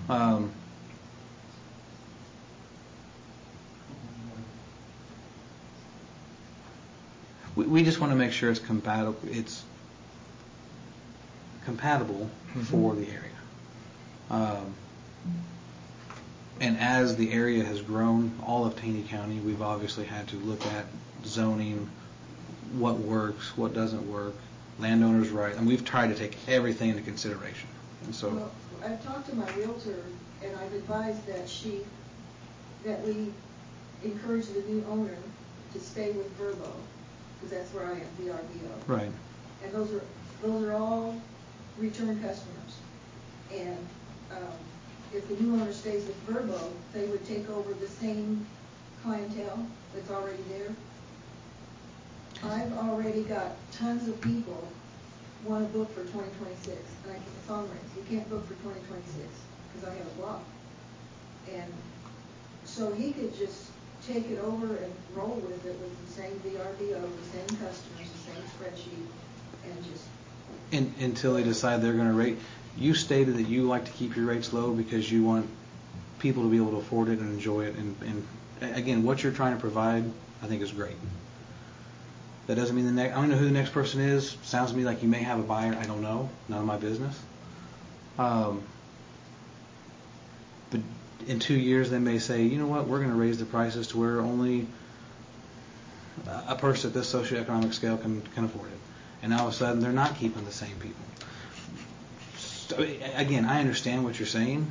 We just want to make sure it's compatible. For the area. And as the area has grown, all of Taney County, we've obviously had to look at zoning, what works, what doesn't work, landowners' rights, and we've tried to take everything into consideration. And so, well, I've talked to my realtor, and I've advised that we encourage the new owner to stay with Verbo, because that's where I am, VRBO. Right. And those are all return customers. And if the new owner stays with Verbo, they would take over the same clientele that's already there. I've already got tons of people want to book for 2026, and I get the phone rings. You can't book for 2026 because I have a block. And so he could just take it over and roll with it with the same VRBO, the same customers, the same spreadsheet, and just... until they decide they're going to rate. You stated that you like to keep your rates low because you want people to be able to afford it and enjoy it. And again, what you're trying to provide, I think, is great. That doesn't mean I don't know who the next person is. Sounds to me like you may have a buyer. I don't know. None of my business. But in 2 years, they may say, you know what, we're going to raise the prices to where only a person at this socioeconomic scale can afford it. And all of a sudden, they're not keeping the same people. So, again, I understand what you're saying.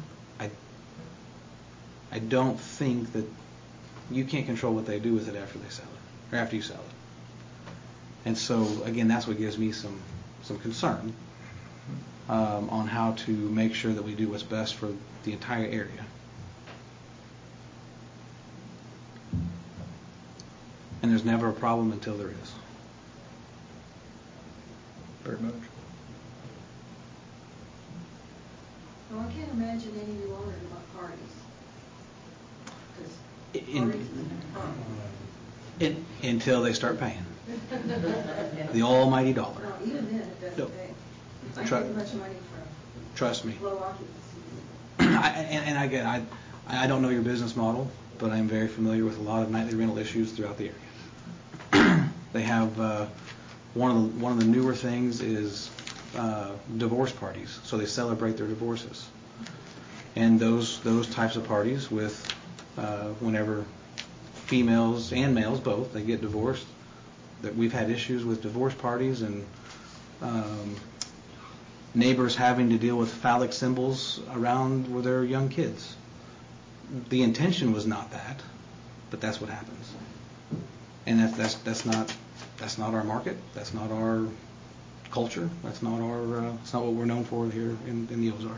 I don't think that you can't control what they do with it after they sell it, or after you sell it. And so, again, that's what gives me some concern on how to make sure that we do what's best for the entire area. And there's never a problem until there is. Very much. Well, I can't imagine any new owner about parties. Until they start paying. The almighty dollar. No, even then it doesn't pay. I get much money from trust me. low occupancy. I don't know your business model, but I'm very familiar with a lot of nightly rental issues throughout the area. They have one of the newer things is divorce parties, so they celebrate their divorces, and those types of parties with whenever females and males both they get divorced, that we've had issues with divorce parties and neighbors having to deal with phallic symbols around with their young kids. The intention was not that, but that's what happens, and that's not our market. That's not our culture. That's not what we're known for here in the Ozarks.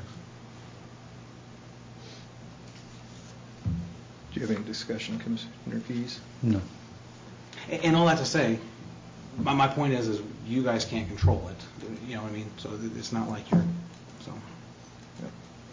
Do you have any discussion, Commissioner Keys? No. And all that to say, my point is you guys can't control it. You know what I mean? So it's not like you're so. Yep.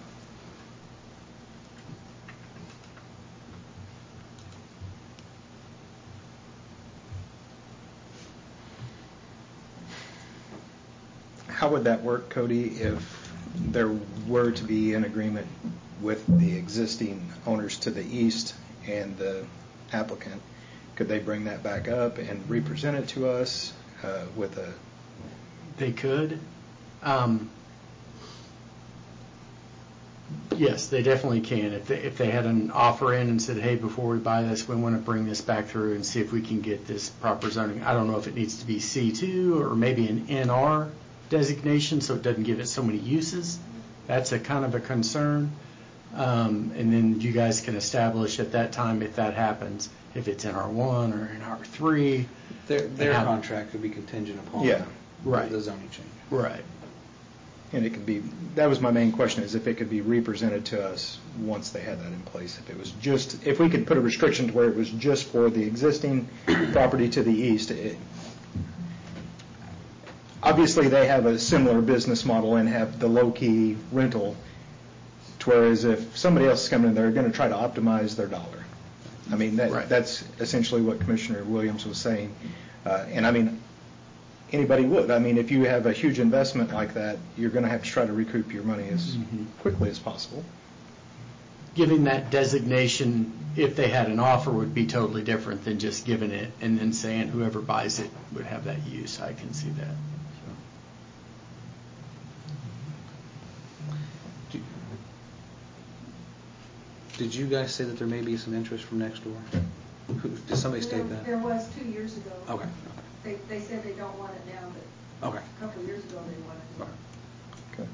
How would that work, Cody, if there were to be an agreement with the existing owners to the east and the applicant? Could they bring that back up and represent it to us with a... They could. Yes, they definitely can. If they had an offer in and said, hey, before we buy this, we want to bring this back through and see if we can get this proper zoning. I don't know if it needs to be C2 or maybe an NR designation so it doesn't give it so many uses. That's a kind of a concern. And then you guys can establish at that time if that happens, if it's NR1 or NR3. Their contract could be contingent upon the zoning change. Right. And it could be, that was my main question, is if it could be represented to us once they had that in place. If it was just, if we could put a restriction to where it was just for the existing property to the east. Obviously, they have a similar business model and have the low-key rental, whereas if somebody else is coming in, they're going to try to optimize their dollar. I mean, that's essentially what Commissioner Williams was saying. And I mean, anybody would. I mean, if you have a huge investment like that, you're going to have to try to recoup your money as quickly as possible. giving that designation, if they had an offer, would be totally different than just giving it and then saying whoever buys it would have that use. I can see that. Did you guys say that there may be some interest from next door? Did somebody state that? There was 2 years ago. Okay. They said they don't want it now, but Okay. a couple of years ago they wanted it. Okay.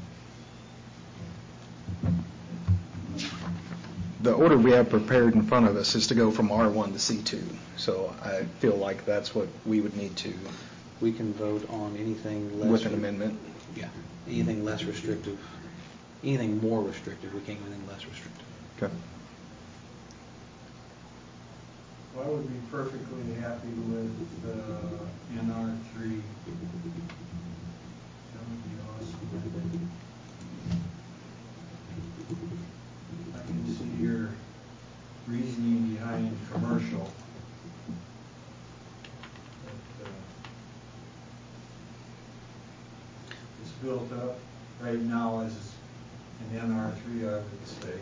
Okay. The order we have prepared in front of us is to go from R1 to C2, so I feel like that's what we would need to. We can vote on anything less. With an amendment? Yeah. Anything less restrictive. Anything more restrictive. We can't do anything less restrictive. Okay. Well, I would be perfectly happy with NR3. That would be awesome, I think. I can see your reasoning behind commercial. But, it's built up right now as an NR3, I would say.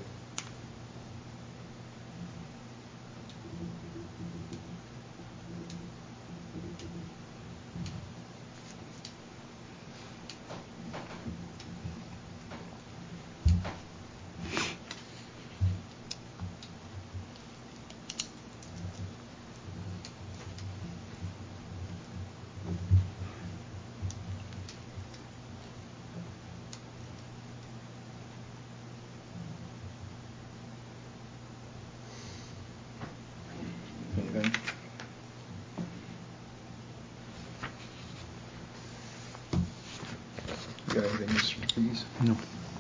Anything? You got anything, Mr. Keys? No.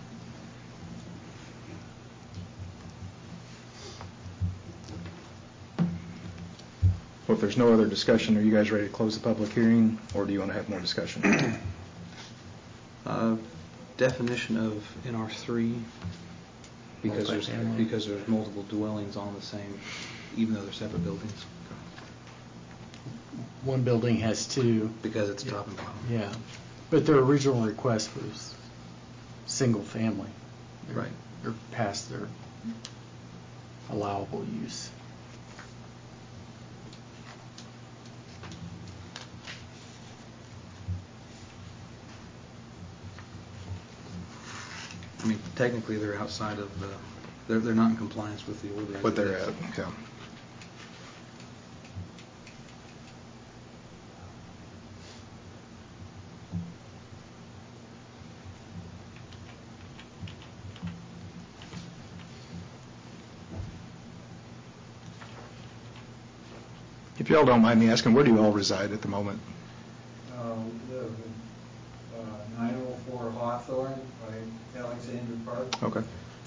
Well, if there's no other discussion, are you guys ready to close the public hearing, or do you want to have more discussion? Definition of NR3, because Multifamily. there's multiple dwellings on the same, even though they're separate buildings. One building has two. Because it's top and bottom. Yeah. But their original request was single family. Right. They're past their allowable use. I mean, technically, they're outside of the, they're not in compliance with the order. What they're at, yeah. If y'all don't mind me asking, where do you all reside at the moment? We live in 904 Hawthorne by Alexander Park. Okay.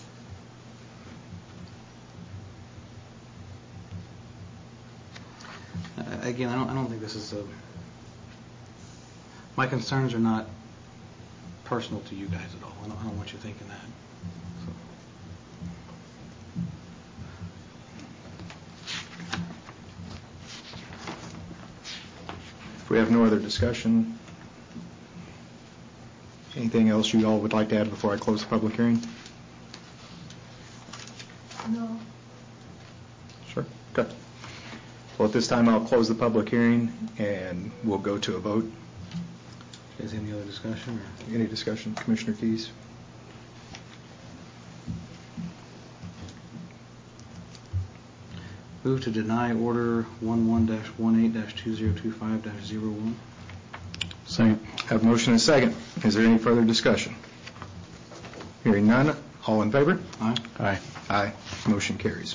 Again, I don't think this is a. My concerns are not personal to you guys at all. I don't want you thinking that. So. If we have no other discussion, anything else you all would like to add before I close the public hearing? No. Sure. Okay. Well, at this time, I'll close the public hearing, and we'll go to a vote. You guys have any other discussion? Or? Any discussion, Commissioner Keys? Move to deny order 11-18-2025-01. Second. Have a motion and a second. Is there any further discussion? Hearing none, all in favor? Aye. Aye. Aye. Motion carries.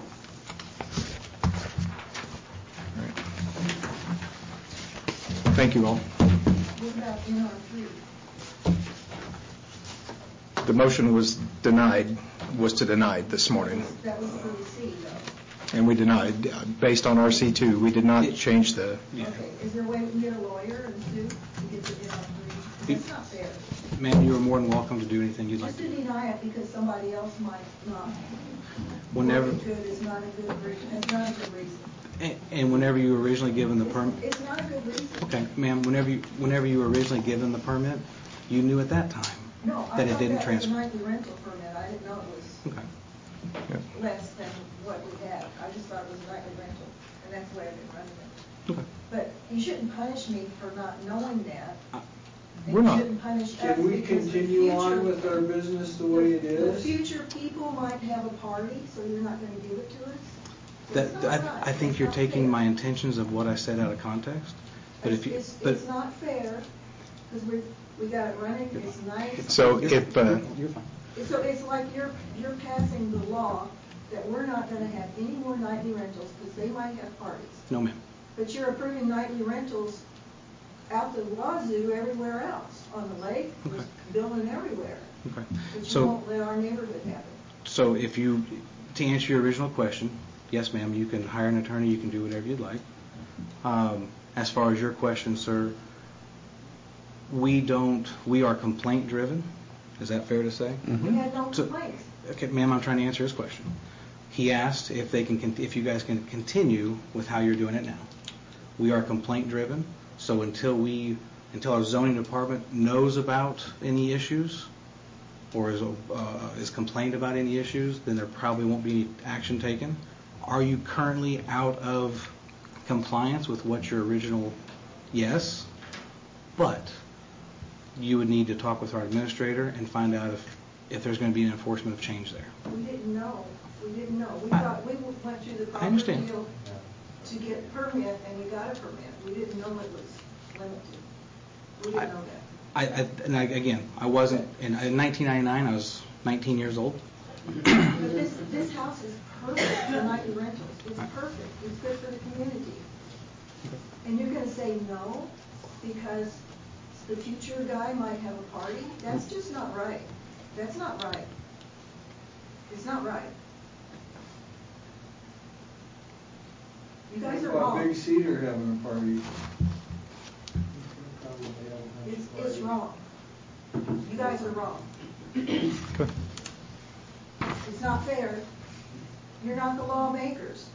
All right. Thank you all. What about NR3? The motion was to deny this morning, That was for the C, though. and we denied. Based on RC2, we did not change the... Yeah. Okay, is there a way we can get a lawyer and sue to get the NR3? That's not fair. Ma'am, you are more than welcome to do anything you'd like Just to to do. deny it because somebody else might not. Whenever, Look into it is not a good reason. It's not a good reason. and whenever you were originally given the permit. It's not a good reason. Okay, ma'am, whenever you were originally given the permit, you knew at that time No, I that it thought didn't that was a transfer. nightly rental permit. I didn't know it was. Okay. less than what we have. I just thought it was nightly rental, and that's the way I've been running it. Okay. But you shouldn't punish me for not knowing that. And We're not. You shouldn't punish us Can we because the continue on future- with our business the way it The is? future people might have a party, so you're not going to give it to us? That's not right. I think That's you're not taking fair. my intentions of what I said out of context. But if you, It's not fair, because we got it running, it's nice. So if, you're fine. So it's like you're passing the law that we're not going to have any more nightly rentals, because they might have parties. No, ma'am. But you're approving nightly rentals out the wazoo everywhere else, on the lake, Okay. building everywhere. Okay. But you So, won't let our neighborhood have it. so if you, to answer your original question, yes, ma'am, you can hire an attorney, you can do whatever you'd like. As far as your question, sir, we are complaint driven. Is that fair to say? We had no So- complaints. Okay, ma'am, I'm trying to answer his question. He asked if if you guys can continue with how you're doing it now. We are complaint driven, so until our zoning department knows about any issues or is complained about any issues, then there probably won't be any action taken. Are you currently out of compliance with what your original? Yes, but you would need to talk with our administrator and find out if there's going to be an enforcement of change there. We didn't know. We I- thought we went through the I proper understand. deal to get a permit, and we got a permit. We didn't know it was limited. We didn't know that. Again, I wasn't, in 1999, I was 19 years old. But this house is perfect for nightly rentals. It's perfect. It's good for the community. And you're going to say no because the future guy might have a party? That's just not right. That's not right. It's not right. You guys are What about wrong. Big Cedar having a party? It's wrong. You guys are wrong. It's not fair. You're not the lawmakers.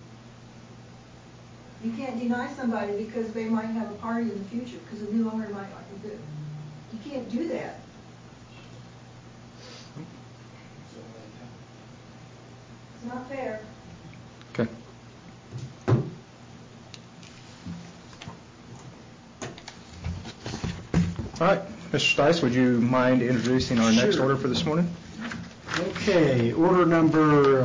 You can't deny somebody because they might have a party in the future, because a new owner might like to do. You can't do that. It's not fair. okay. All right, Mr. Stice, would you mind introducing our next Sure. order for this morning? Okay, order number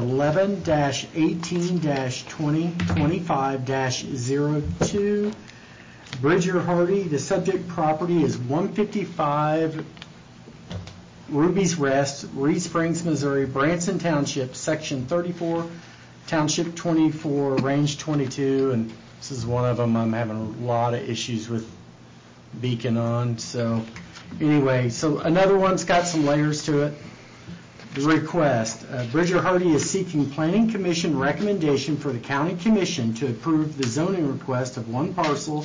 11-18-2025-02. Bridger Hardy, the subject property is 155 Ruby's Rest, Reed Springs, Missouri, Branson Township, Section 34, Township 24, Range 22, and this is one of them I'm having a lot of issues with Beacon on. So anyway, so another one's got some layers to it. The request, Bridger Hardy is seeking Planning Commission recommendation for the County Commission to approve the zoning request of one parcel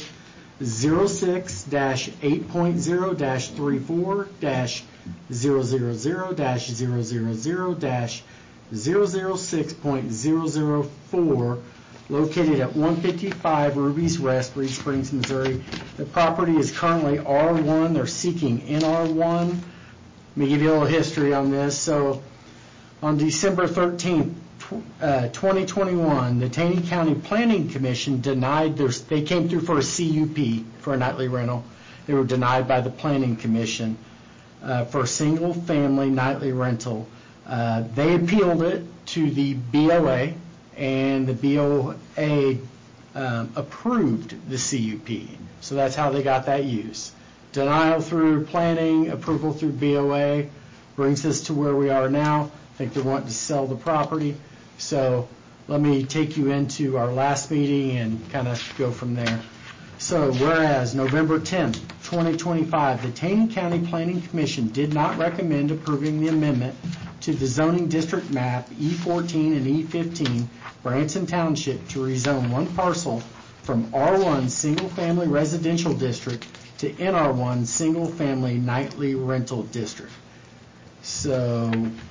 06-8.0-34-000-006.004 located at 155 Ruby's Rest, Reed Springs, Missouri. The property is currently R1. They're seeking NR1. Let me give you a little history on this. So on December 13th, 2021, the Taney County Planning Commission denied they came through for a CUP for a nightly rental. They were denied by the Planning Commission for a single-family nightly rental. They appealed it to the BOA, and the BOA approved the CUP. So that's how they got that use. Denial through planning, approval through BOA brings us to where we are now. I think they're wanting to sell the property. So let me take you into our last meeting and kind of go from there. So whereas November 10th, 2025, the Taney County Planning Commission did not recommend approving the amendment to the zoning district map E14 and E15, Branson Township, to rezone one parcel from R1 single-family residential district to NR1 single-family nightly rental district. So,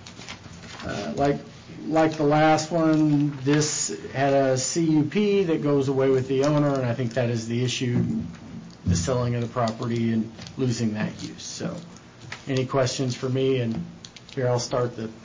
like the last one, this had a CUP that goes away with the owner, and I think that is the issue, the selling of the property and losing that use. So, any questions for me? And here I'll start the